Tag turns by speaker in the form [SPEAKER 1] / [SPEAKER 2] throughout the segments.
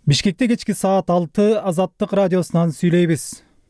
[SPEAKER 1] Бишкекте кечки саат 6 Азаттык радиосунан сүйлөйбүз.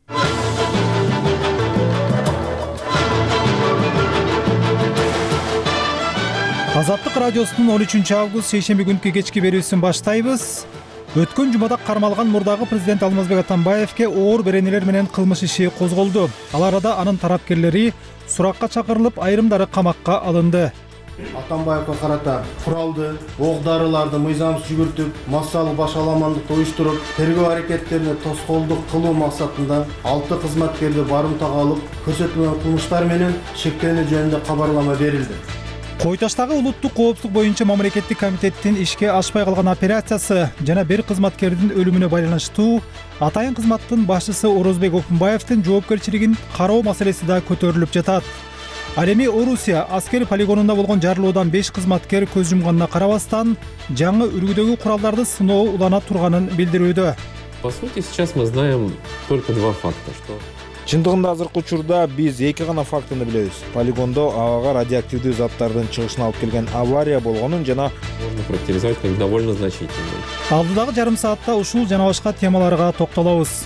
[SPEAKER 1] Азаттык радиосунун 13 август шейшемби күнкү кечки берүүсүн баштайбыз. Өткөн жумада кармалган мурдагы президент Алмазбек Атамбаевке оор беренелер менен кылмыш иши козголду. Ал арада анын тарапкерлери суракка чакырылып, айрымдары камакка алынды.
[SPEAKER 2] Атамбаевга карата куралды, ок-дарыларды мыйзамсыз жүгүртүп, массалык башаламандыкты уюштуруп, тергөө аракеттерине тоскоолдук кылуу максатында 6 кызматкерди барымтага алып, көрсөтүлгөн кылмыштар менен шектенүү жөнүндө кабарлама берилди.
[SPEAKER 1] Кой Таштагы улуттук коопсуздук боюнча мамлекеттик комитеттин ишке ашпай калган операциясы жана бир кызматкердин өлүмүнө байланыштуу атайын кызматтын башчысы Орозбек Окунбаевдин жоопкерчилигин кароо маселеси да көтөрүлүп жатат. Ал эми Орусия аскер полигонунда болгон жарылуудан 5 кызматкер көз жумганына карабастан, жаңы үлгүдөгү куралдарды сыноо улана турганын билдирүүдө.
[SPEAKER 3] По сути, сейчас мы знаем только два факта, что
[SPEAKER 4] Чындыгында азыркы учурда биз эки гана фактыны билебиз. Полигондо абага радиоактивдүү заттардын чыгышына алып келген авария болгонун жана
[SPEAKER 3] можно характеризовать как довольно значительный.
[SPEAKER 1] Алдыдагы жарым саатта ушул жана башка темаларга токтолобуз.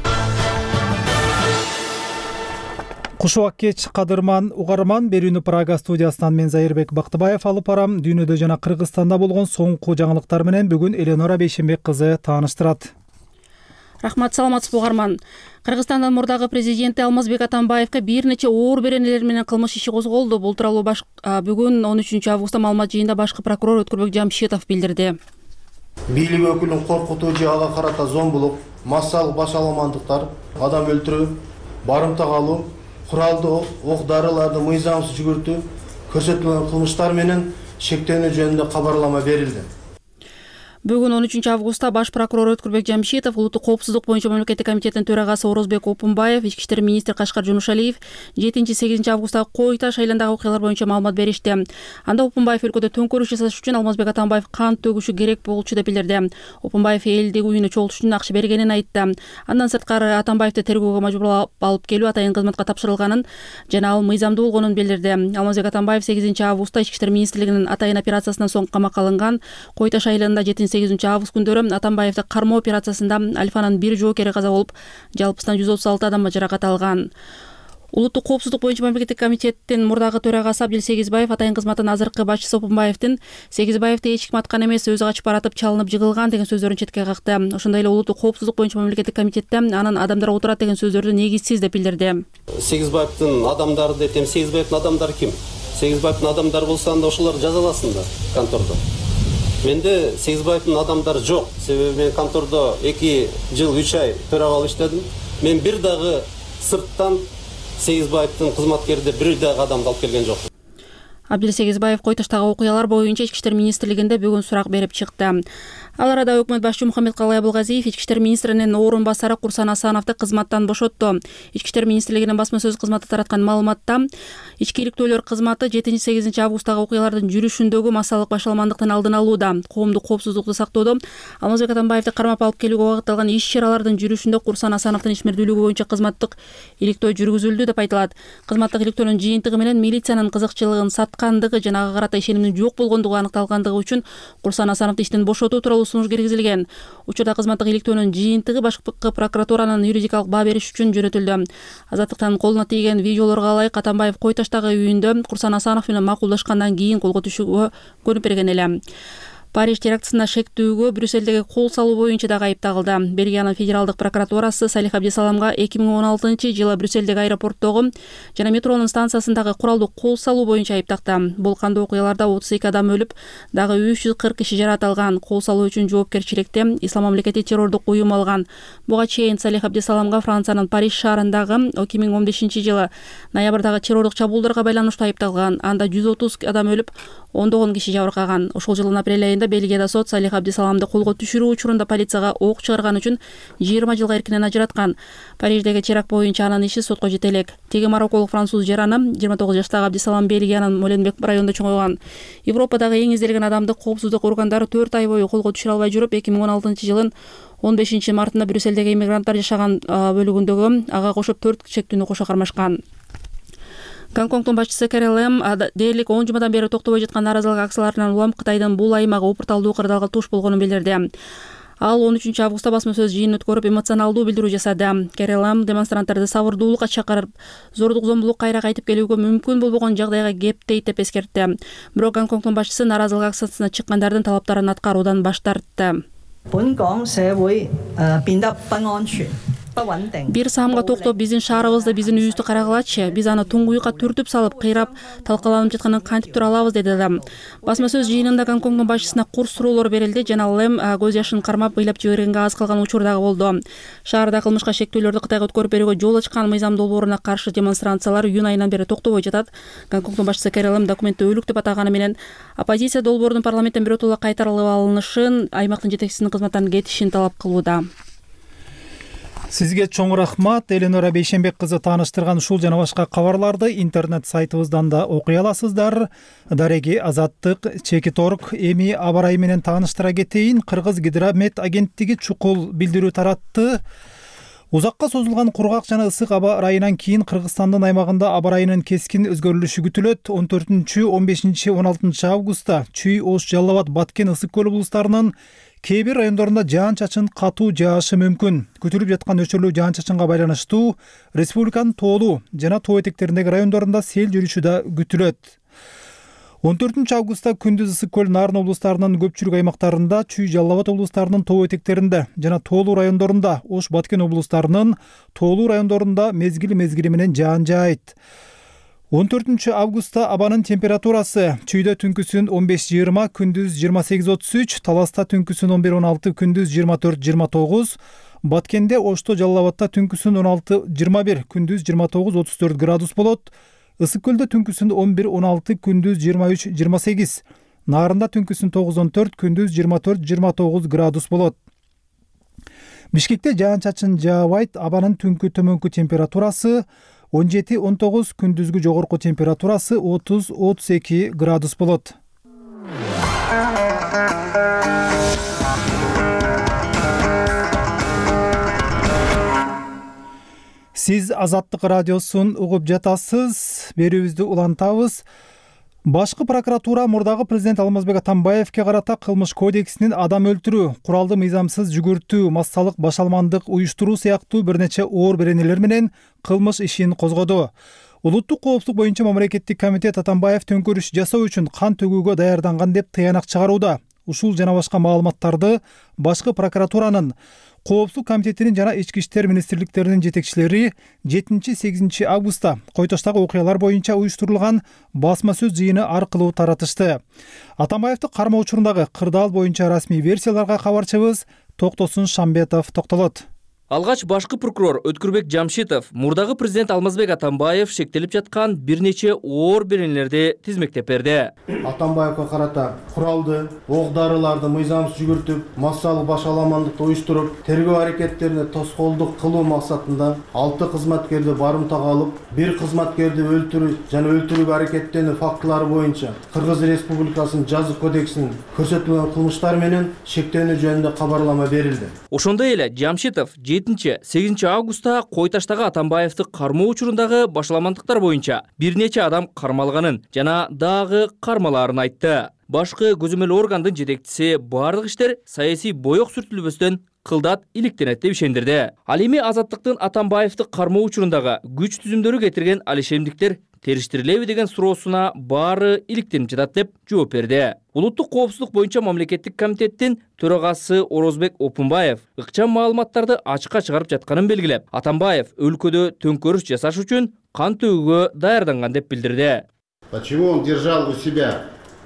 [SPEAKER 1] Кушубак кеч кадырман угарман, берүүнү Прага студиясынан мен Зайырбек Бактыбаев алып барам. Дүйнөдө жана Кыргызстанда болгон соңку жаңылыктар менен бүгүн Эленора Бейшенбек кызы тааныштырат.
[SPEAKER 5] Рахмат, саламатсызбы угарман. Кыргызстандын мурдагы президенти Алмазбек Атамбаевке бир нече оор беренелер менен кылмыш иши козголду. Бул тууралуу бүгүн 13 августта маалымат жыйында башкы прокурор Өткүрбек Жамшитов билдирди.
[SPEAKER 2] Бийлик өкүлүн коркутуу же ага карата зомбулук, массалык башаламандыктар, адам өлтүрүү, барымтага алуу, куралды ок-дарыларды мыйзамсыз жүгүртүү, көрсөтүлгөн кылмыштар менен шектенүү жөнүндө кабарлама берилди.
[SPEAKER 5] Бүгүн 13 августта баш прокурор Өткүрбек Жамшитов, улуттук коопсуздук боюнча мамлекеттик комитеттин төрагасы Орозбек Окунбаев, ички иштер министри Кашкар Жумушалиев 7-8 августта Кой Таш айылындагы окуялар боюнча маалымат беришти. Анда Окунбаев өлкөдө төңкөрүш жасаш үчүн Алмазбек Атамбаев кан төгүшү керек болчу деп билдирди. Окунбаев элдиги үйүнө чогултуш үчүн акча бергенин айтты. Андан сырткары Атамбаевди тергөөгө мажбурлап алып келүү атайын кызматка тапшырылганын жана ал мыйзамдуу болгонун билдирди. Алмазбек Атамбаев 8 августта ички иштер министрлигинин атайын операциясынан соң камакка алынган. Кой Таш айылында 7-8 август күндөрү Атамбаевди кармоо операциясында Альфанын бир жоокери каза болуп, жалпысынан 136 адам жаракат алган. Улуттук коопсуздук боюнча мамлекеттик комитеттин мурдагы төрагасы Абдил Сегизбаев атайын кызматтын азыркы башчысы Окунбаевдин Сегизбаевди эч ким аткан эмес, өзү качып баратып чалынып жыгылган деген сөздөрүн четке какты. Ошондой эле улуттук коопсуздук боюнча мамлекеттик комитетте анын адамдар отурат деген сөздөрдү негизсиз деп билдирди.
[SPEAKER 6] Сегизбаевдин адамдары десем, Сегизбаевдин адамдары ким? Сегизбаевдин адамдары болсо анда ошолор жазаласындар контордо. Менде Сегизбаевдин адамдары жок. Себеби мен контордо 2 жыл 3 ай төрагалы иштедим. Мен бир дагы сырттан Сегизбаевдин кызматкерде бир дагы адамды алып келген жок.
[SPEAKER 5] Абдил Сегизбаев Кой Таштагы окуялар боюнча ички иштер министрлигинде бүгүн сурак берип чыкты. Ал арада өкмөт башчы Мухаммедкалый Абылгазиев ички иштер министринин орун басары Курсан Асановду кызматтан бошотту. Ички иштер министрлигинин басма сөз кызматы тараткан маалыматта ички иликтөөлөр кызматы 7-8 августтагы окуялардын жүрүшүндөгү массалык башаламандыктын алдын алууда, коомдук коопсуздукту сактоодо, Алмазбек Атамбаевди кармап алып келүүгө багытталган иш-чаралардын жүрүшүндө Курсан Асановдун ишмердүүлүгү боюнча кызматтык иликтөө жүргүзүлдү деп айтылат. Кызматтык иликтөөнүн жыйынтыгы менен милициянын кызыкчылыгын саткандыгы жана ага карата ишенимдин жок болгондугу аныкталгандыгы үчүн Курсан Асановду иштен бошотуу тууралуу сунуш киргизилген. Учурда кызматтык иликтөөнүн жыйынтыгы башкы прокуратуранын юридикалык баа бериш үчүн жөнөтүлдү. Азаттыктан колуна тийген видеолорго ылайык Атамбаев Кой Таштагы үйүндө Курсан Асанов менен макулдашкандан кийин колго түшүүгө көнүп берген эле. Париж терактысына шектүүгө Брюссельдеги кол салуу боюнча дагы айыпталды. Бельгиянын федералдык прокуратурасы Салих Абдисаламга 2016-жылы Брюссельдеги аэропорттогу жана метронун станциясындагы куралдуу кол салуу боюнча айыптакты. Бул кандуу окуяларда 32 адам өлүп, дагы 340 киши жарат алган. Кол салуу үчүн жоопкерчиликти Ислам мамлекети террордук уюму алган. Буга чейин Салих Абдисаламга Франциянын Париж шаарындагы 2015-жылы ноябрдагы террордук чабуулдарга байланыштуу айыпталган. Анда 130 адам өлүп, ондогон киши жабыркаган. Ошол жылдын апрель айында Бельгияда сот Салих Абдисаламды колго түшүрүү учурунда полицияга ок чыгарган үчүн 20 жылга эркинен ажыраткан. Париждеги теракт боюнча анын иши сотко жете элек. Теги марокколук француз жараны 29 жаштагы Абдисалам Бельгиянын Моленбек районунда чоңойгон. Европадагы эң изделген адамды коопсуздук органдары 4 ай бою колго түшүрө албай жүрүп, 2016-жылын 15 мартында Брюссельдеги иммигранттар жашаган бөлүгүндөгү ага кошуп 4 чектүүнү кошо кармашкан. Гонконгдун башчысы Кэрол Лэм дээрлик 10 жумадан бери токтобой жаткан нааразылык акцияларынан улам Кытайдын бул аймагы упурталдуу кырдаалга туш болгонун билдирди. Ал 13 августта басма сөз жыйынын өткөрүп эмоционалдуу билдирүү жасады. Керелам демонстранттарды сабырдуулукка чакырып, зордук зомбулук кайра кайтып келүүгө мүмкүн болбогон жагдайга кептейт деп эскертти. Бирок Гонконгдун башчысы наразылык акциясына чыккандардын талаптарын аткаруудан баш тартты. Бир саамга токтоп, биздин шаарыбызды, биздин үйүбүздү карагылачы. Биз аны туңгуюкка түртүп салып, кыйрап, талкаланып жатканын кантип тура алабыз, деди да. Басма сөз жыйынында Гонконгдун башчысына кур суроолор берилди. Жана Лэм көз жашын кармап, ыйлап жибергенге аз калган учур дагы болду. Шаарда кылмышка шектүүлөрдү Кытайга өткөрүп берүүгө жол ачкан мыйзам долбооруна каршы демонстрациялар июнь айынан бери токтобой жатат. Гонконгдун башчысы Керелам документти өлүк деп атаганы менен оппозиция долбоорунун парламенттен биротоло кайтарылып алынышын, аймактын жетекчисинин кызматтан кетишин талап кылууда.
[SPEAKER 1] Сизге чоң рахмат. Эленора Бейшенбек кызы тааныштырган ушул жана башка кабарларды интернет сайтыбыздан да окуй аласыздар. Дареги, Азаттык, Чекиторг, эми аба ырайы менен тааныштыра кетейин. Кыргыз гидромет агенттиги чукул билдирүү таратты. Узакка созулган кургак жана ысык аба ырайынан кийин Кыргызстандын аймагында аба ырайынын кескин өзгөрүлүшү күтүлөт. 14, 15, 16 августта Чүй, Ош, Жалал Абад, Баткен, Ысык көл облустарынын кээ бир райондорунда жаан-чачын катуу жаашы мүмкүн. Күтүлүп жаткан өчүрлүү жаан-чачынга байланыштуу республиканын тоолуу жана тоо этектериндеги райондорунда сел жүрүшү да күтүлөт. 14 августта күндүз Ысык көл, Нарын облустарынын көпчүлүк аймактарында, Чүй, Жалал Абад облустарынын тоо этектеринде жана тоолуу райондорунда, Ош, Баткен облустарынын тоолуу райондорунда мезгили менен жаан жаайт. 14 августта абанын температурасы Чүйдө түнкүсүн 15-20, күндүз 28-33, Таласта түнкүсүн 11-16, күндүз 24-29, Баткенде, Ошто, Жалал Абадта түнкүсүн 16-21, күндүз 29-34 градус болот. Ысык көлдө түнкүсүн 11-16, күндүз 23-28, Нарында түнкүсүн 9-14, күндүз 24-29 градус болот. Бишкекте жаан-чачын жаабайт, абанын түнкү төмөнкү температурасы 17-19, күндүзгү жогорку температурасы 30-32 градус болот. Сиз Азаттык радиосун угуп жатасыз. Берүүбүздү улантабыз. Башкы прокуратура мурдагы президент Алмазбек Атамбаевке карата кылмыш кодексинин адам өлтүрүү, куралды мыйзамсыз жүгүртүү, массалык башалмандык уюштуруу сыяктуу бир нече оор беренелер менен кылмыш ишин козгоду. Улуттук коопсуздук боюнча мамлекеттик комитет Атамбаев төңкөрүш жасоо үчүн кан төгүүгө даярданган деп тыянак чыгарууда. Ушул жана башка маалыматтарды башкы прокуратуранын, Коопсуздук комитетинин жана ички иштер министрликтеринин жетекчилери 7-8 августта Койтоштагы окуялар боюнча уюштурулган басма сөз жыйыны аркылуу таратышты. Атамбаевди кармоо учурундагы кырдаал боюнча расмий версияларга кабарчыбыз Токтосун Шамбетов токтолот.
[SPEAKER 7] Алгач башкы прокурор Өткүрбек Жамшитов мурдагы президент Алмазбек Атамбаев шектелип жаткан бир нече оор беренелерди тизмектеп берди.
[SPEAKER 2] Атамбаевге карата куралды, ок-дарыларды мыйзамсыз жүгүртүп, массалык башаламандыкты уюштуруп, тергөө аракеттерине тоскоолдук кылуу максатында 6 кызматкерди барымтага алып, 1 кызматкерди өлтүрүү жана өлтүрүүгө аракеттенүү фактылары боюнча Кыргыз Республикасынын жазык кодексинин көрсөтүлгөн кылмыштар менен шектенүү жөнүндө кабарлама берилди.
[SPEAKER 7] Ошондой эле Жамшитов 7-8 августта Койтоштагы Атамбаевди кармоо учурундагы башаламандыктар боюнча бир нече адам кармалганын жана дагы кармалаарын айтты. Башкы көзөмөл органдын жетекчиси бардык иштер саясий боек сүртүлбөстөн кылдат иликтенет деп ишендирди. Ал эми Азаттыктын Атамбаевди кармоо учурундагы күч түзүмдөрү кетирген алишемдиктер териштирилеби деген суроосуна баары иликтенип жатат деп жооп берди. Улуттук коопсуздук боюнча мамлекеттик комитеттин төрагасы Орозбек Опунбаев ыкчам маалыматтарды ачыкка чыгарып жатканын белгилеп, Атамбаев өлкөдө төңкөрүш жасаш үчүн кан төгүүгө даярданган деп билдирди.
[SPEAKER 8] Почему он держал у себя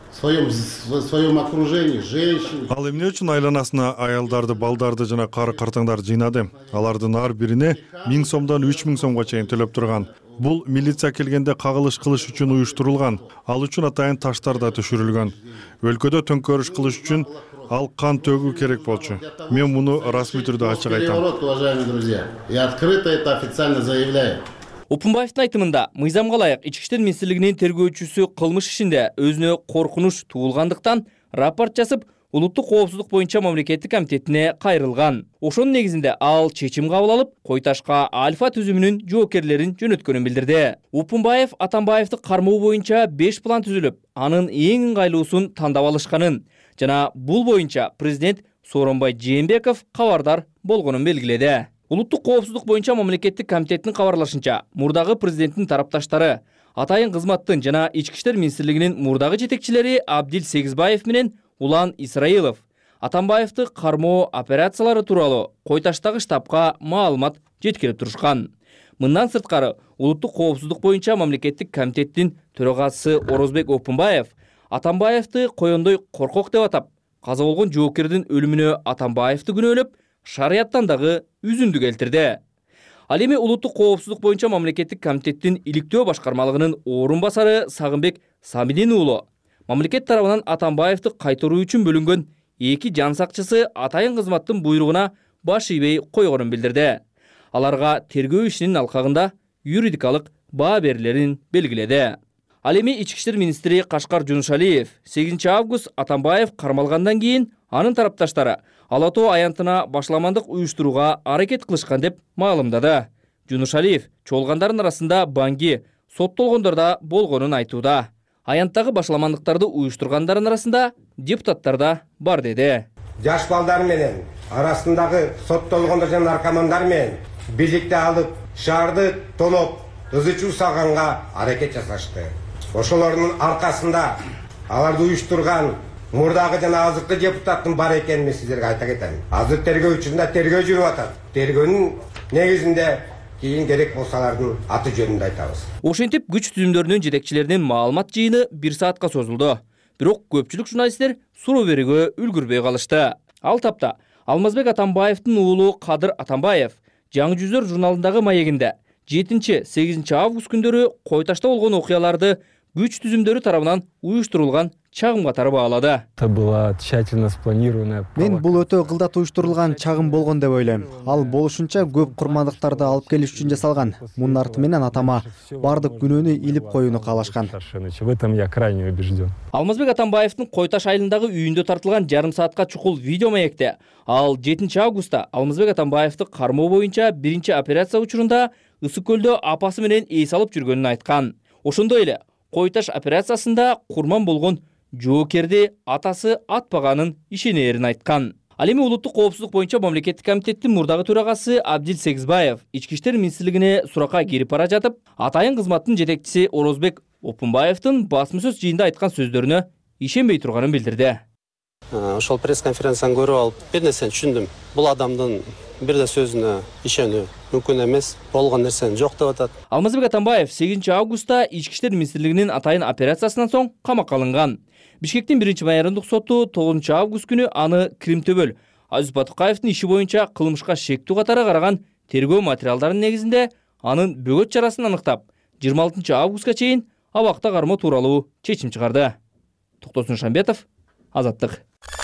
[SPEAKER 8] в своем окружении женщин?
[SPEAKER 9] Ал эмне үчүн айланасына аялдарды, балдарды жана кары картаңдарды жыйнады? Алардын ар бирине 1000 сомдон 3000 сомго чейин төлөп турган. Бул милиция келгенде кагылыш кылыш үчүн уюштурулган. Ал үчүн атайын таштар да түшүрүлгөн. Өлкөдө төңкөрүш кылыш үчүн ал кан төгүү керек болчу. Мен муну расмий түрдө ачык айтам.
[SPEAKER 8] Уважаемые друзья, я открыто это официально заявляю.
[SPEAKER 7] Опунбаевдин айтымында, мыйзамга ылайык Ички иштер министрлигинин тергөөчүсү кылмыш ишинде өзүнө коркунуч туулгандыктан рапорт жазып, Улуттук коопсуздук боюнча мамлекеттик комитетине кайрылган. Ошонун негизинде ал чечим кабыл алып, Койташка Альфа түзүмүнүн жоокерлерин жөнөткөнүн билдирди. Опунбаев Атамбаевди кармоо боюнча 5 план түзүлүп, анын эң ыңгайлуусун тандап алышканын жана бул боюнча президент Сооронбай Жээнбеков кабардар болгонун белгиледи. Улуттук коопсуздук боюнча мамлекеттик комитеттин кабарлашынча, мурдагы президенттин тарапташтары Атайын кызматтын жана Ички иштер министрлигинин мурдагы жетекчилери Абдил Сегизбаев менен Улан Исраилов Атамбаевди кармоо операциялары тууралуу Койташтагы штабка маалымат жеткирип турушкан. Мындан сырткары, улуттук коопсуздук боюнча мамлекеттик комитеттин төрагасы Орозбек Окунбаев Атамбаевди коёндой коркок деп атап, каза болгон жоокердин өлүмүнө Атамбаевди күнөөлөп, шарияттан дагы үзүндү келтирди. Ал эми улуттук коопсуздук боюнча мамлекеттик комитеттин иликтөө башкармалыгынын орун басары Сагынбек Самидин уулу мамлекет тарабынан Атамбаевди кайтаруу үчүн бөлүнгөн 2 жан сакчысы атайын кызматтын буйругуна баш ийбей койгонун билдирди. Аларга тергөө ишинин алкагында юридикалык баа берилерин белгиледи. Ал эми Ички иштер министри Кашкар Жунушалиев 8 август Атамбаев кармалгандан кийин анын тарапташтары Ала Тоо аянтына башламандык уюштурууга аракет кылышкан деп маалымдады. Жунушалиев чогулгандардын арасында Банги соттолгондор да болгонун айтууда. Аянттагы башламандыктарды уюштургандардын арасында депутаттар да бар деди.
[SPEAKER 10] Жаш балдар менен арасындагы соттолгондор жана наркомандар менен бийликти алып, шаарды тоноп, ызычуу салганга аракет жасашты. Ошолордун аркасында аларды уюштурган мурдагы жана азыркы депутаттын бар экенин мен сиздерге айта кетем. Азыр тергөө учурунда тергөө жүрүп атат. Тергөөнүн негизинде кийин керек болсалардын аты жөнүндө айтабыз.
[SPEAKER 7] Ошентип күч түзүмдөрүнүн жетекчилеринин маалымат жыйыны 1 саатка созулду. Бирок көпчүлүк журналисттер суроо берүүгө үлгүрбөй калышты. Ал тапта Алмазбек Атамбаевдин уулу Кадыр Атамбаев Жаңы жүздөр журналындагы маегинде 7-8 август күндөрү Койташта болгон окуяларды күч түзүмдөрү тарабынан уюштурулган чагым катары баалады.
[SPEAKER 11] Мен бул өтө кылдат уюштурулган чагым болгон деп ойлойм. Ал болушунча көп курмандыктарды алып келиш үчүн жасалган. Мунун арты менен атама бардык күнөөнү илип коюуну каалашкан.
[SPEAKER 7] Алмазбек Атамбаевдин Койташ айылындагы үйүндө тартылган жарым саатка чукул видео маекте ал 7 августта Алмазбек Атамбаевди кармоо боюнча биринчи операция учурунда Ысык көлдө апасы менен эс алып жүргөнүн айткан. Ошондой эле Койташ операциясында курман болгон жоокерди атасы атпаганын ишенерин айткан. Ал эми улуттук коопсуздук боюнча мамлекеттик комитеттин мурдагы төрагасы Абдил Сегизбаев Ички иштер министрлигине суракка кирип бара жатып, атайын кызматтын жетекчиси Орозбек Окунбаевдин басма сөз жыйында айткан сөздөрүнө ишенбей турганын билдирди.
[SPEAKER 6] Ошол пресс-конференцияны көрүп алып, бир нерсени түшүндүм. Бул адамдын бир да сөзүнө ишенүү мүмкүн эмес, болгон нерсени жок деп атат.
[SPEAKER 7] Алмазбек Атамбаев 8 августта Ички иштер министрлигинин атайын операциясынан соң камакка алынган. Бишкектин 1-майрындык соту 9 август күнү аны Кримтөбөл Азиз Батыкаевдин иши боюнча кылмышка шектүү катары караган тергөө материалдарынын негизинде анын бөгөт чарасын аныктап, 26 августка чейин абакта кармоо тууралуу чечим чыгарды. Токтосун Шамбетов, Азаттык.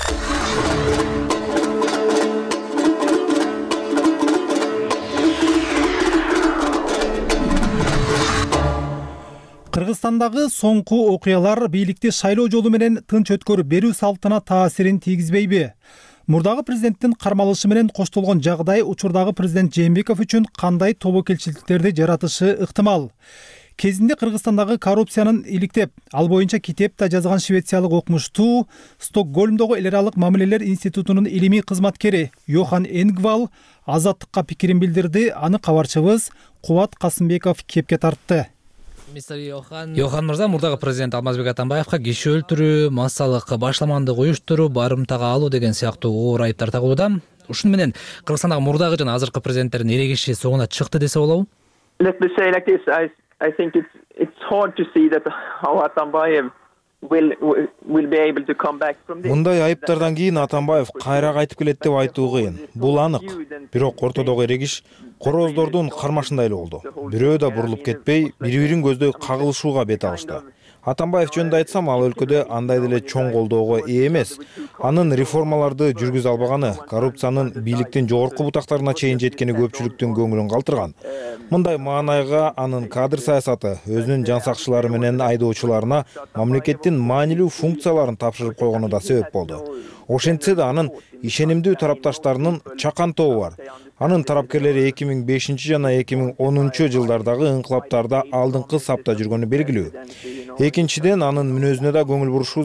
[SPEAKER 1] Кыргызстандагы соңку окуялар бийликти шайлоо жолу менен тынч өткөрүп берүү салтына таасирин тийгизбейби? Мурдагы президенттин кармалышы менен коштолгон жагдай учурдагы президент Жээнбеков үчүн кандай тобокелчиликтерди жаратышы ыктымал? Кезинде Кыргызстандагы коррупциянын иликтеп, ал боюнча китеп да жазган швециялык окумуштуу Стокгольмдогу эл аралык мамилелер институтунун илимий кызматкери Йохан Энгвал Азаттыкка пикирин билдирди. Аны кабарчыбыз Кубат Касымбеков кепке тартты.
[SPEAKER 12] Йохан мырза мурдагы президент Алмазбек Атамбаевка киши өлтүрүү, массалык башламандык уюштуруу, барымтага алуу деген сыяктуу оор айыптар тагууда. Ушуну менен Кыргызстандагы мурдагы жана азыркы президенттердин эрегиши соңуна чыкты десе болобу?
[SPEAKER 13] Let me say like this, I think it's hard to see that how Atambayev will be able to come back from this.
[SPEAKER 4] Мындай айыптардан кийин Атамбаев кайра кайтып келет деп айтуу кыйын. Бул анык. Бирок ортодогу эрегиш короздордун кармашындай эле болду. Бирөө да бурулуп кетпей, бири-бирин көздөй кагылышууга бет алышты. Атамбаев жөнүндө айтсам, ал өлкөдө андай деле чоң колдоого ээ эмес. Анын реформаларды жүргүзө албаганы, коррупциянын бийликтин жогорку бутактарына чейин жеткени көпчүлүктүн көңүлүн калтырган. Мындай маанайга анын кадр саясаты өзүнүн жан сакчылары менен айдоочуларына мамлекеттин маанилүү функцияларын тапшырып койгону да себеп болду. Ошентсе да анын ишенимдүү тарапташтарынын чакан тобу бар. Анын тарапкерлери 2005 жана 2010 жылдардагы инкылаптарда алдыңкы сапта жүргөнү белгилүү. Экинчиден, анын мүнөзүнө да көңүл бурушубуз керек.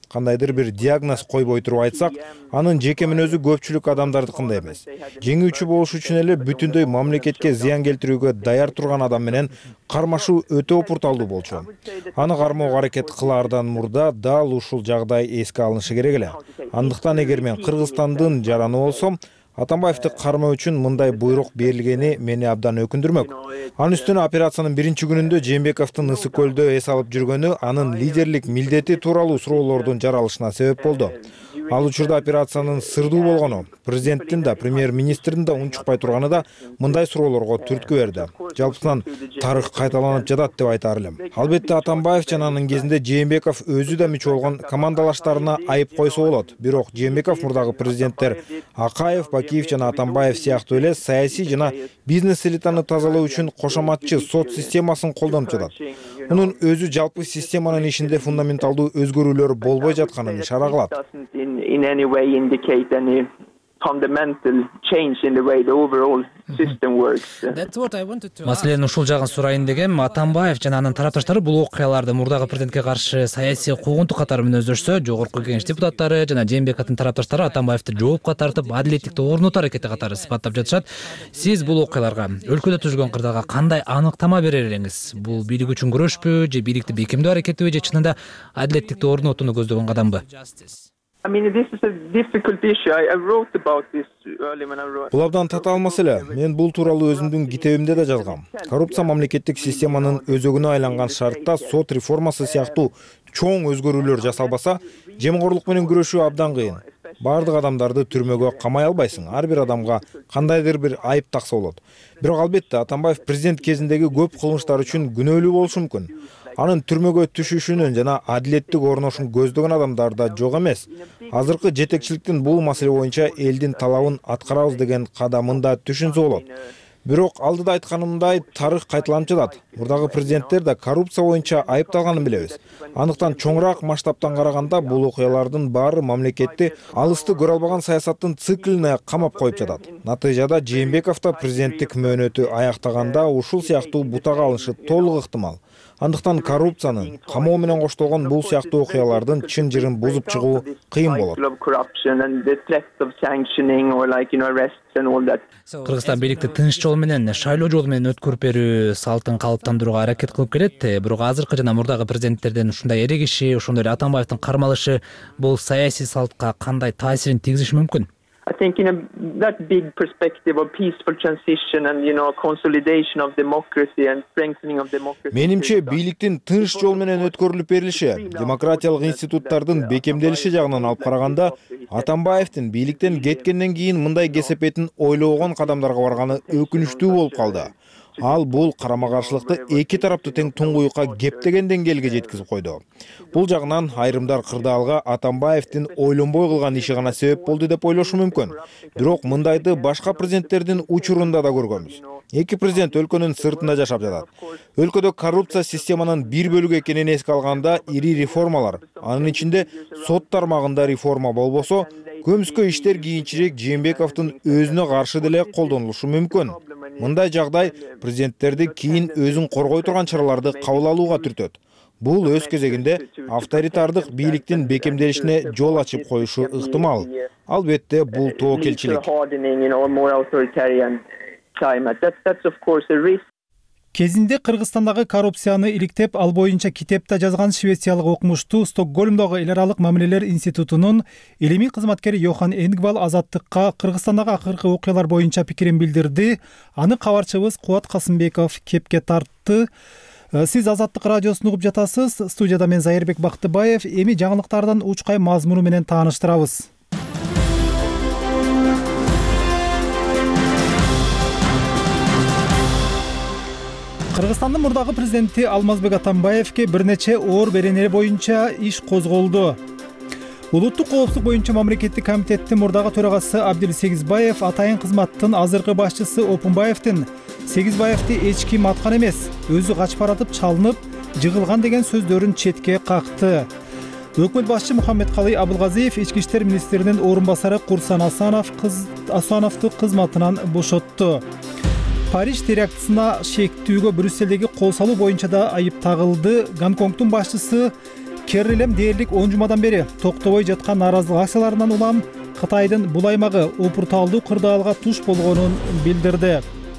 [SPEAKER 4] кандайдыр бир диагноз койбой туруп айтсак, анын жеке мүнөзү көпчүлүк адамдардыкындай эмес. Жеңүүчү болуш үчүн эле бүтүндөй мамлекетке зыян келтирүүгө даяр турган адам менен кармашуу өтө опурталдуу болчу. Аны кармоого аракет кылаардан мурда дал ушул жагдай эске алынышы керек эле. Андыктан эгер мен Кыргызстандын жараны болсом, Атамбаевди кармоо үчүн мындай буйрук берилгени мени абдан өкүндүрмөк. Анын үстүнө операциянын биринчи күнүндө Жээнбековдун Ысык көлдө эс алып жүргөнү анын лидерлик милдети тууралуу суроолордун жаралышына себеп болду. Ал учурда операциянын сырдуу болгону, президенттин да, премьер-министрдин да унчукпай турганы да мындай суроолорго түрткү берди. Жалпысынан тарых кайталанып жатат деп айтаар элем. Албетте Атамбаев жана анын кезинде Жээнбеков өзү да мүчө болгон командалаштарына айып койсо болот. Бирок Жээнбеков мурдагы президенттер Акаев, Бакиев жана Атамбаев сыяктуу эле саясий жана бизнес элитаны тазалоо үчүн кошоматчы сот системасын колдонуп жатат. Мунун өзү жалпы системанын ишинде фундаменталдуу өзгөрүүлөр болбой жатканын ишара кылат.
[SPEAKER 13] In any way indicate any fundamental change in the way the overall system works.
[SPEAKER 12] Маселенин ушул жагын сурайын дегем. Атамбаев жана анын тарапташтары бул окуяларды мурдагы президентке каршы саясий куугунтук катары мүнөздөшсө, жогорку кеңеш депутаттары жана Жээнбековдун тарапташтары Атамбаевди жоопко тартып, адилеттикти орнотуу аракети катары сыпаттап жатышат. Сиз бул окуяларга, өлкөдө түзүлгөн кырдаалга кандай аныктама берер элеңиз? Бул бийлик үчүн күрөшпү, же бийликти бекемдөө аракетиби, же чынында адилеттикти орнотууну көздөгөн кадамбы?
[SPEAKER 13] I mean, this is a difficult issue. I wrote about this early when I wrote.
[SPEAKER 4] Бул абдан татаал маселе. Мен бул тууралуу өзүмдүн китебимде да жазгам. Коррупция мамлекеттик системанын өзөгүнө айланган шартта сот реформасы сыяктуу чоң өзгөрүүлөр жасалбаса, жемкорлук менен күрөшүү абдан кыйын. Бардык адамдарды түрмөгө камай албайсың. Ар бир адамга кандайдыр бир айып такса болот. Бирок албетте Атамбаев президент кезиндеги көп кылмыштар үчүн күнөөлүү болушу мүмкүн. Анын түрмөгө түшүшүнүн жана адилеттик орношун көздөгөн адамдар да жок эмес. Азыркы жетекчиликтин бул маселе боюнча элдин талабын аткарабыз деген кадамын да түшүнсө болот. Бирок алдыда айтканымдай тарых кайталанып жатат. Мурдагы президенттер да коррупция боюнча айыпталганын билебиз. Андыктан чоңураак масштабтан караганда бул окуялардын баары мамлекетти алысты көрө албаган саясаттын циклине камап коюп жатат. Натыйжада Жээнбеков да президенттик мөөнөтү аяктаганда ушул сыяктуу бутага алышы толук ыктымал. Андыктан коррупциянын, камоо менен коштолгон бул сыяктуу окуялардын чын жырын бузуп чыгуу кыйын болот.
[SPEAKER 12] Кыргызстан бийликти тынч жол менен, шайлоо жолу менен өткөрүп берүү салтын калыптандырууга аракет кылып келет. Бирок азыркы жана мурдагы президенттердин ушундай эрегиши, ошондой эле Атамбаевдин кармалышы бул саясий салтка кандай таасирин тийгизиши мүмкүн?
[SPEAKER 13] I think in that big perspective of peaceful transition and consolidation of democracy and strengthening of democracy.
[SPEAKER 4] Менимче бийликтин тынч жол менен өткөрүлүп берилиши, демократиялык институттардын бекемделиши жагынан алып караганда, Атамбаевдин бийликтен кеткенден кийин мындай кесепетин ойлогон кадамдарга барганы өкүнүчтүү болуп калды. Ал бул карама-каршылыкты эки тарапты тең туңгуюкка кептеген деңгээлге жеткизип койду. Бул жагынан айрымдар кырдаалга Атамбаевдин ойлонбой кылган иши гана себеп болду деп ойлошу мүмкүн. Бирок мындайды башка президенттердин учурунда да көргөнбүз. Эки президент өлкөнүн сыртында жашап жатат. Өлкөдө коррупция системанын бир бөлүгү экенин эске алганда ири реформалар, анын ичинде сот тармагында реформа болбосо, көмүскө иштер кийинчерээк Жээнбековдун өзүнө каршы деле колдонулушу мүмкүн. Мындай жагдай президенттерди кийин өзүн коргой турган чараларды кабыл алууга түртөт. Бул өз кезегинде авторитардык бийликтин бекемделишине жол ачып коюшу ыктымал. Албетте бул тобокелчилик.
[SPEAKER 1] Кезинде Кыргызстандагы коррупцияны иликтеп, ал боюнча китепте жазган швециялык окумуштуу Стокгольмдогу эл аралык мамилелер институтунун илимий кызматкери Йохан Энгвал Азаттыкка Кыргызстандагы акыркы окуялар боюнча пикирин билдирди. Аны кабарчыбыз Кубат Касымбеков кепке тартты. Сиз Азаттык радиосун угуп жатасыз. Студияда мен Зайырбек Бактыбаев. Эми жаңылыктардан учкай мазмуну менен тааныштырабыз. Кыргызстандын мурдагы президенти Алмазбек Атамбаевке бир нече оор беренеler боюнча иш козголду. Улуттук коопсуздук боюнча мамлекеттик комитеттин мурдагы төрагасы Абдил Сегизбаев атайын кызматтын азыркы башчысы Опунбаевдин Сегизбаевди эч ким аткан эмес, өзү качып баратып чалынып, жыгылган деген сөздөрүн четке какты. Өкмөт башчы Мухаммедкалый Абылгазиев ички иштер министринин орун басары Курсан Асановду кызматынан бошотту. Париж терактысына шектүүгө Брюссельдеги кол салуу боюнча да айып тагылды. Гонконгдун башчысы Керрилем дээрлик 10 жумадан бери токтобой жаткан нааразылык акцияларынан улам Кытайдын бул аймагы опурталдуу кырдаалга туш болгонун билдирди.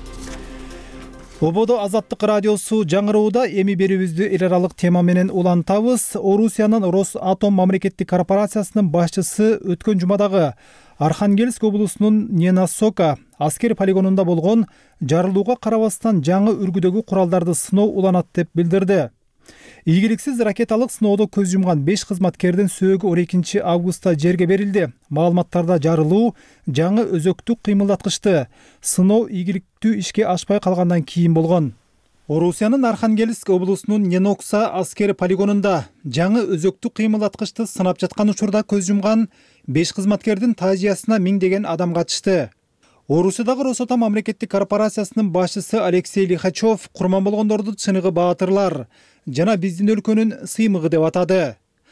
[SPEAKER 1] Ободо Азаттык радиосу жаңырууда эми берүүбүздү эл аралык тема менен улантабыз. Орусиянын Росатом мамлекеттик корпорациясынын башчысы өткөн жумадагы Архангельск облусунун Ненасока аскер полигонунда болгон жарылууга карабастан жаңы үргүдөгү куралдарды сыноо уланат деп билдирди. Ийгиликсиз ракеталык сыноодо көз жумган 5 кызматкердин сөөгү 12 августта жерге берилди. Маалыматтарда жарылуу жаңы өзөктүк кыймылдаткычты сыноо ийгиликтүү ишке ашпай калгандан кийин болгон. Орусиянын Архангельск облусунун Ненокса аскер полигонунда жаңы өзөктүк кыймылдаткычты сынап жаткан учурда көз жумган 5 кызматкердин таажиясына миңдеген адам катышты. Орусиядагы Росатом мамлекеттик корпорациясынын башчысы Алексей Лихачев курман болгондорду чыныгы баатырлар жана биздин өлкөнүн сыймыгы деп атады.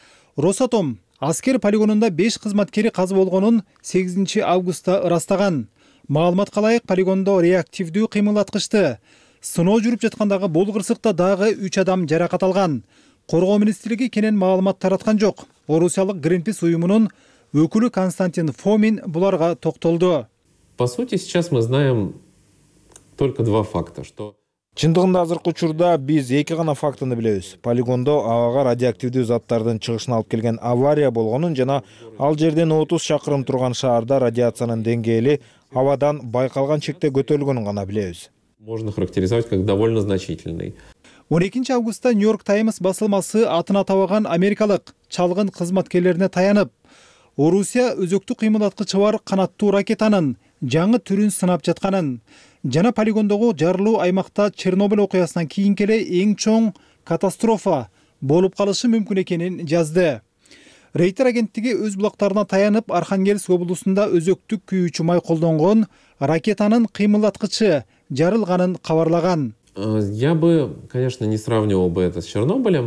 [SPEAKER 1] Росатом аскер полигонунда 5 кызматкери каза болгонун 8 августта ырастаган. Маалыматка ылайык, полигондо реактивдүү кыймылдаткычты сыноо жүрүп жаткандагы бул кырсыкта дагы 3 адам жаракат алган. Коргоо министрлиги кенен маалымат тараткан жок. Орусиялык Greenpeace уюмунун өкүлү Константин Фомин буларга токтолду.
[SPEAKER 3] По сути, сейчас мы знаем только два факта, что
[SPEAKER 4] Чындыгында азыркы учурда биз эки гана фактыны билебиз. Полигондо абага радиоактивдүү заттардын чыгышына алып келген авария болгонун жана ал жерден 30 шакырым турган шаарда радиациянын деңгээли абадан байкалган чекте көтөрүлгөнүн гана билебиз.
[SPEAKER 3] Можно характеризовать как довольно значительный.
[SPEAKER 1] 12 августта Нью-Йорк Таймс басылмасы атына табаган америкалык чалгын кызматкерлерине таянып, Орусия өзөктүк кыймылдаткычы бар канаттуу ракетанын жаңы түрүн сынап жатканын жана полигондогу жарылуу аймакта Чернобыль окуясынан кийин келе эң чоң катастрофа болуп калышы мүмкүн экенин жазды. Рейтер агенттиги өз булактарына таянып Архангельск облусунда өзөктүк күйүүчү май колдонгон ракетанын кыймылдаткычы жарылганын кабарлаган.
[SPEAKER 3] Я бы, конечно, не сравнивал бы это с Чернобылем,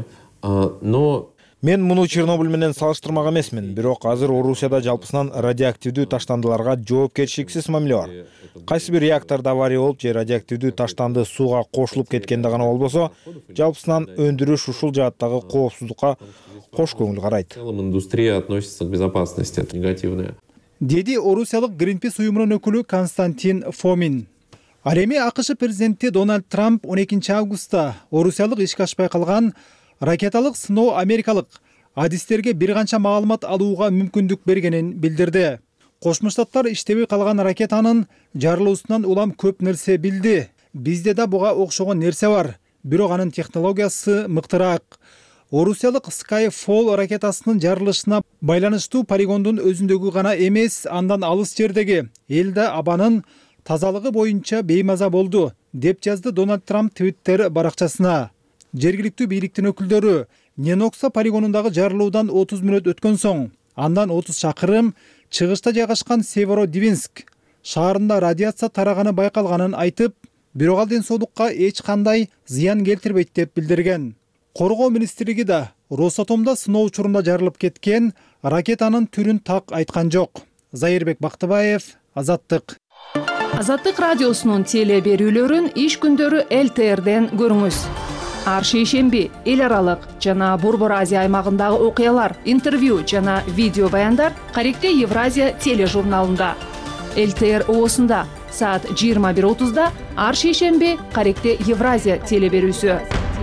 [SPEAKER 3] но
[SPEAKER 4] Мен муну Чернобыль менен салыштырмак эмесмин, бирок азыр Орусияда жалпысынан радиоактивдүү таштандыларга жоопкерчиликсиз мамиле бар. Кайсы бир реактордо авария болуп же радиоактивдүү таштанды сууга кошулуп кеткенде гана болбосо, жалпысынан өндүрүш ушул жааттагы коопсуздукка кош көңүл карайт.
[SPEAKER 3] В целом индустрия относится к безопасности, это негативное.
[SPEAKER 1] Деди Орусиялык Greenpeace уюмунун өкүлү Константин Фомин. Ал эми АКШ президенти Дональд Трамп 12 августта Орусиялык ишке ашпай калган ракеталык сыноо америкалык адистерге бир канча маалымат алууга мүмкүндүк бергенин билдирди. Кошмо Штаттар иштебей калган ракетанын жарылуусунан улам көп нерсе билди. Бизде да буга окшогон нерсе бар, бирок анын технологиясы мыктыраак. Орусиялык Skyfall ракетасынын жарылышына байланыштуу полигондун өзүндөгү гана эмес, андан алыс жердеги элде абанын тазалыгы боюнча беймаза болду, деп жазды Дональд Трамп Twitter баракчасына. Жергиликтүү бийликтин өкүлдөрү Ненокса полигонундагы жарылуудан 30 мүнөт өткөн соң, андан 30 шакырым чыгышта жайгашкан Северодвинск шаарында радиация тараганы байкалганын айтып, бирок ал ден соолукка эч кандай зыян келтирбейт деп билдирген. Коргоо министрлиги да Росатомдо сыноо учурунда жарылып кеткен ракетанын түрүн так айткан жок. Зайырбек Бактыбаев, Азаттык.
[SPEAKER 14] Азаттык радиосунун теле берүүлөрүн иш күндөрү ЛТРден көрүңүз. Ар шейшемби эл аралык жана Борбор Азия аймагындагы окуялар, интервью жана видео баяндар Каректе Евразия тележурналында. ЛТР оосунда саат 21:30да ар шейшемби Каректе Евразия теле берүүсү.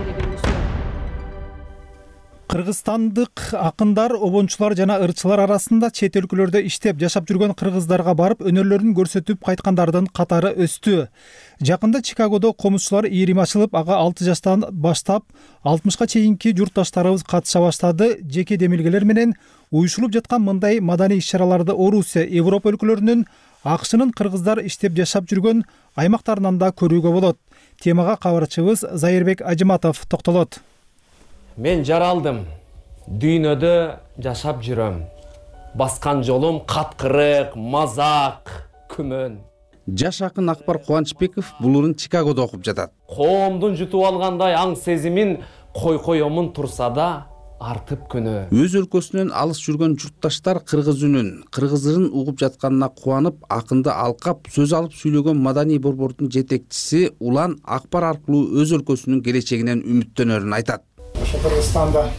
[SPEAKER 1] Кыргызстандык акындар, обончулар жана ырчылар арасында чет өлкөлөрдө иштеп жашап жүргөн кыргыздарга барып өнөрлөрүн көрсөтүп кайткандардын катары өстү. Жакында Чикагодо комузчулар ийрим ачылып, ага 6 жаштан баштап 60ка чейинки журтташтарыбыз катыша баштады. Жеке демилгелер менен уюшулуп жаткан мындай маданий иш-чараларды Орусия, Европа өлкөлөрүнүн, АКШнын кыргыздар иштеп жашап жүргөн аймактарынан да көрүүгө болот. Темага кабарчыбыз Зайырбек Ажыматов токтолот.
[SPEAKER 15] Мен жаралдым, дүйнөдө жашап жүрөм. Баскан жолум каткырык, мазак, күмөн.
[SPEAKER 16] Жаш акын Акбар Кубанычбеков булурун Чикагодо окуп жатат.
[SPEAKER 15] Коомдун жутуп алгандай аң сезимин койкоемун турса да артып күнөө.
[SPEAKER 16] Өз өлкөсүнөн алыс жүргөн журтташтар кыргыз үнүн, кыргыз ырын угуп жатканына кубанып, акынды алкап сөз алып сүйлөгөн маданий борбордун жетекчиси Улан Акбар аркылуу өз өлкөсүнүн келечегинен үмүттөнөрүн айтат.
[SPEAKER 17] Кыргызстанда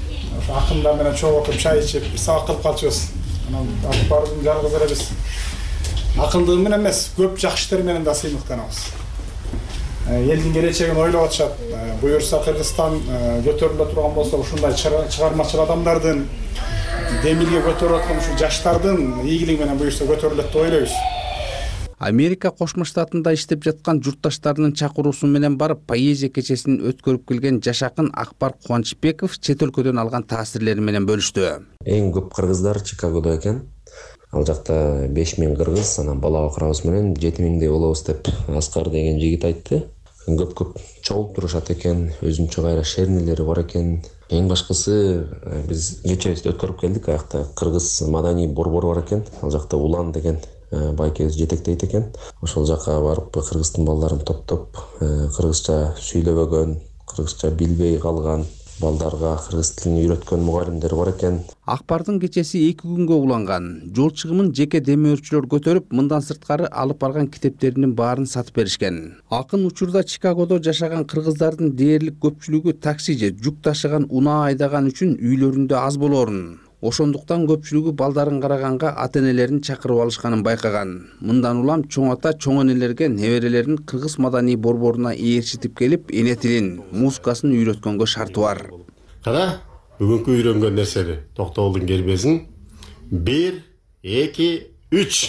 [SPEAKER 17] акындар менен чогуу отуруп чай ичип бир сабак кылып калчубуз. Анан Акбардың жалгыз эле биз акылдыгы менен эмес, көп жакшы иштери менен да сыймыктанабыз. Элдин келечегин ойлоп атышат. Буюрса Кыргызстан көтөрүлө турган болсо, ушундай чыгармачыл адамдардын, демилге көтөрүп аткан ушул жаштардын ийгилиги менен буюрса көтөрүлөт деп ойлойбуз.
[SPEAKER 16] Америка Кошмо Штатында иштеп жаткан журтташтарынын чакыруусу менен барып поэзия кечесин өткөрүп келген жашакын Акбар Кубанычбеков чет өлкөдөн алган таасирлери менен бөлүштү.
[SPEAKER 18] Эң көп кыргыздар Чикагодо экен. Ал жакта 5000 кыргыз, анан бала акырабыз менен 7000дей болобуз деп Аскар деген жигит айтты. Көп чогулуп турушат экен, өзүнчө кайра шернелери бар экен. Эң башкысы биз кечебизди өткөрүп келдик. Аякта кыргыз маданий борбор бар экен. Ал жакта Улан деген байкебиз жетектейт экен. Ошол жака барып кыргыздын балдарын топтоп, кыргызча сүйлөбөгөн, кыргызча билбей калган балдарга кыргыз тилин үйрөткөн мугалимдер бар экен.
[SPEAKER 16] Акбардын кечеси 2 күнгө уланган. Жол чыгымын жеке демөөрчүлөр көтөрүп, мындан сырткары алып барган китептеринин баарын сатып беришкен. Акын учурда Чикагодо жашаган кыргыздардын дээрлик көпчүлүгү такси же жүк ташыган унаа айдаган үчүн үйлөрүндө аз болоорун. Ошондуктан көпчүлүгү балдарын караганга ата-энелерин чакырып алышканын байкаган. Мындан улам чоң ата чоң энелерге неберелерин кыргыз маданий борборуна ээрчитип келип, эне тилин, музыкасын үйрөткөнгө шарты бар.
[SPEAKER 8] Кара, бүгүнкү үйрөнгөн нерсени Токтогулдун кербесин 1, 2, 3.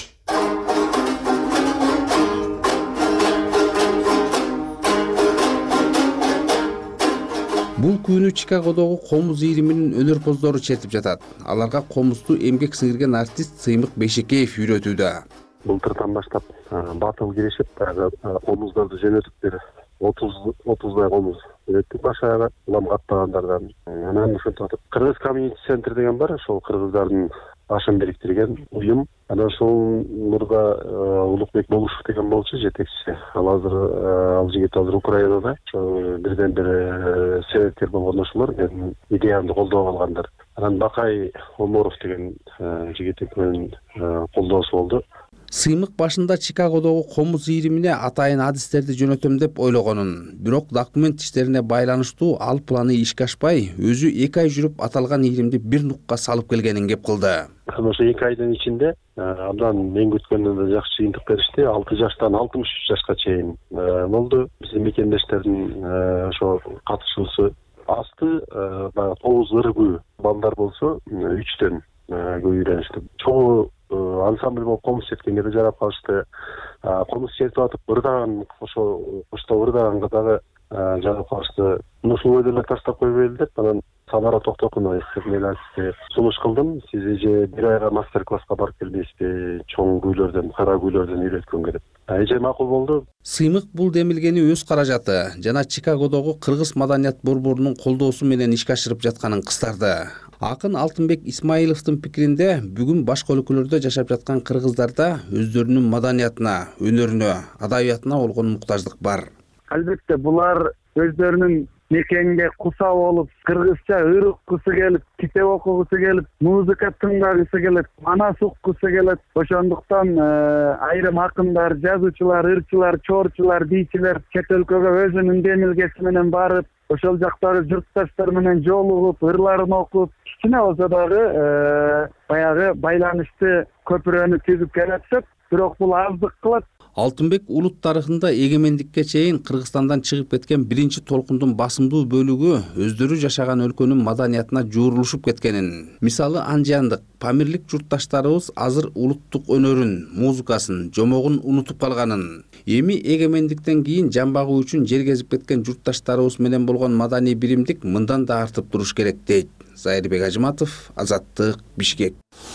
[SPEAKER 8] Бул күнү Чикагодогу комуз ийриминин өнөрпоздору чертип жатат. Аларга комузду эмгек сиңирген артист Сыймык Бейшекеев үйрөтүүдө.
[SPEAKER 19] Былтырдан баштап батыл киришип, комуздарды жөнөтүп берип, 30дай комуз жөнөттүк башага, улам каттагандардан. Анан ушинтип Кыргыз комьюнити центр деген бар, ошол кыргыздардын башын бириктирген уюм. Анан ошол мурда Улукбек Болушев деген болчу жетекчиси. Ал жигит азыр Украинада. Бирден бири себепкер болгон ошолор, менин идеямды колдоп алгандар. Анан Бакай Оморов деген жигитин колдоосу болду.
[SPEAKER 16] Сыймык башында Чикагодогу комуз ийримине атайын адистерди жөнөтөм деп ойлогонун, бирок документ иштерине байланыштуу ал планы ишке ашпай, өзү 2 ай жүрүп аталган ийримди бир нукка салып келгенин кеп кылды.
[SPEAKER 19] Ошо 2 айдын ичинде абдан мен күткөндөн да жакшы жыйынтык беришти. 6 жаштан 63 жашка чейин болду. Биздин мекендештердин ошо катышуусу асты, баягы 9 ыргүү балдар болсо 3төн көп үйрөнүштү. Чогуу ансамбль болуп комуз черткенге да жарап калышты. Комуз чертип атып ырдаган, ошо кошто ырдаганга дагы жарап калышты. Ушул ойду эле таштап койбойлу деп, анан Самара Токтокунова сунуш кылдым. Сиз эже 1 айга мастер-класска барып келбейсизби? Чоң күүлөрдөн, кара күүлөрдөн үйрөткөнгө деп. Эже макул болду.
[SPEAKER 16] Сыймык бул демилгени өз каражаты жана Чикагодогу кыргыз маданият борборунун колдоосу менен ишке ашырып жатканын кыстарды. Акын Алтынбек Исмаиловдун пикиринде, бүгүн башка өлкөлөрдө жашап жаткан кыргыздарда өздөрүнүн маданиятына, өнөрүнө, адабиятына болгон муктаждык бар.
[SPEAKER 20] Албетте булар өздөрүнүн мекенге куса болуп, кыргызча ырыккысы келип, китеп окугусу келип, музыка тыңдагысы келет, манас уккусу келет. Ошондуктан айрым акындар, жазуучулар, ырчылар, чорчулар, бийчилер чет өлкөгө өзүнүн демилгеси менен барып, ошол жактагы журтташтар менен жолугуп, ырларын окуп, кичине болсо дагы баягы байланышты көпүрөнү түзүп келатышат. Бирок бул аздык кылат.
[SPEAKER 16] Алтынбек улут тарыхында эгемендикке чейин Кыргызстандан чыгып кеткен биринчи толкундун басымдуу бөлүгү өздөрү жашаган өлкөнүн маданиятына жуурулушуп кеткенин. Мисалы анжандык, памирлик журтташтарыбыз азыр улуттук өнөрүн, музыкасын, жомогун унутуп калганын. Эми эгемендиктен кийин жамбагуу үчүн жер кезип кеткен журтташтарыбыз менен болгон маданий биримдик мындан да артып туруш керек дейт. Зайырбек Ажыматов, Азаттык, Бишкек.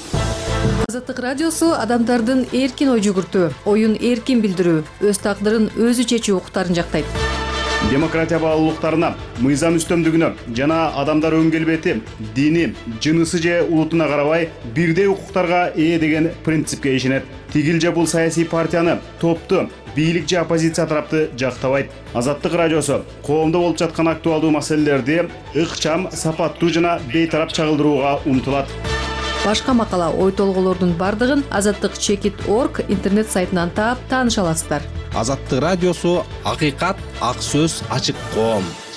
[SPEAKER 21] Азаттык радиосу адамдардын эркин ой жүгүртүү, оюн эркин билдирүү, өз тагдырын өзү чечүү укуктарын жактайт.
[SPEAKER 22] Демократия баалуулуктарына, мыйзам үстөмдүгүнө жана адамдар өң келбети, дини, жынысы же улутуна карабай бирдей укуктарга ээ деген принципке ишенет. Тигил же бул саясий партияны, топту, бийлик же оппозиция тарапты жактабайт. Азаттык радиосу коомдо болуп жаткан актуалдуу маселелерди ыкчам, сапаттуу жана бейтарап чагылдырууга умтулат.
[SPEAKER 21] Башка макала, ой толголордун бардыгын azattik.org интернет сайтынан таап тааныша аласыздар.
[SPEAKER 16] Азаттык радиосу акыйкат, ак сөз, ачык коом.